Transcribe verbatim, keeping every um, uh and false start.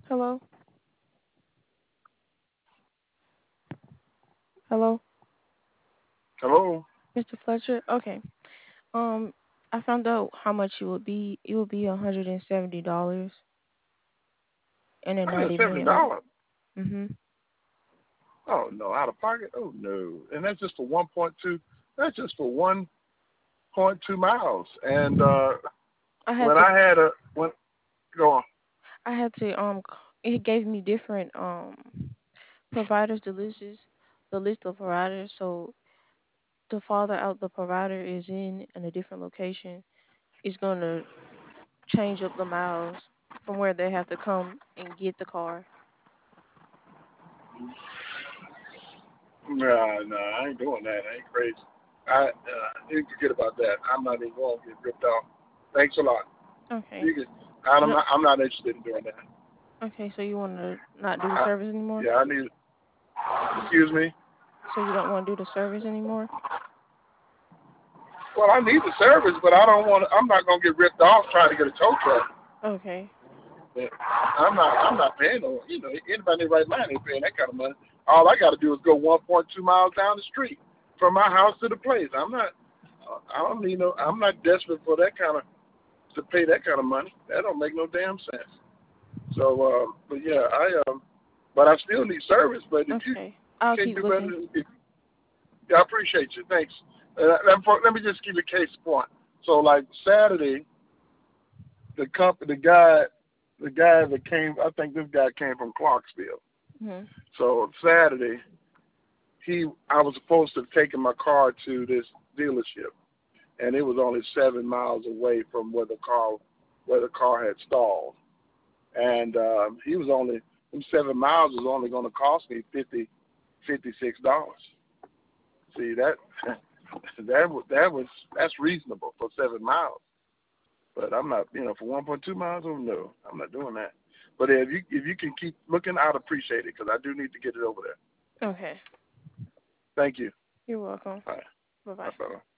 Hello? Hello? Hello? mister Fletcher? Okay. Um, I found out how much it would be. It would be one hundred seventy dollars and a ninety one hundred seventy minute. dollars Mhm. Oh, no, out of pocket? Oh, no. And that's just for one point two. That's just for one point two miles. And uh, I had when to I had a, when, go on. I had to um c- it gave me different um providers the list is the list of providers. So the farther out the provider is in in a different location, it's gonna change up the miles from where they have to come and get the car. No, no, I ain't doing that. I ain't crazy. I, uh, you can forget about that. I'm not even going to get ripped off. Thanks a lot. Okay. You can, I'm No, not, I'm not interested in doing that. okay, so you want to not do the I, service anymore? yeah, I need, excuse me. So you don't want to do the service anymore? Well, I need the service, but I don't want. I'm not gonna get ripped off trying to get a tow truck. Okay. But I'm not. I'm not paying no. You know, anybody in their right mind ain't paying that kind of money. All I got to do is go one point two miles down the street from my house to the place. I'm not. I don't need no. I'm not desperate for that kind of to pay that kind of money. That don't make no damn sense. So, uh, but yeah, I um, but I still need service. But if you Okay. I'll can't keep do better, looking. than if, yeah, I appreciate you. Thanks. Uh, let, let me just give you a case point. So, like Saturday, the company, the guy, the guy that came, I think this guy came from Clarksville. Mhm. So Saturday, he, I was supposed to have taken my car to this dealership, and it was only seven miles away from where the car, where the car had stalled, and um, he was only, them seven miles was only going to cost me fifty, fifty-six dollars. See that, that was that was that's reasonable for seven miles. But I'm not, you know, for one point two miles, oh no, I'm not doing that. But if you if you can keep looking, I'd appreciate it because I do need to get it over there. Okay. Thank you. You're welcome. All right. Bye bye. Bye bye.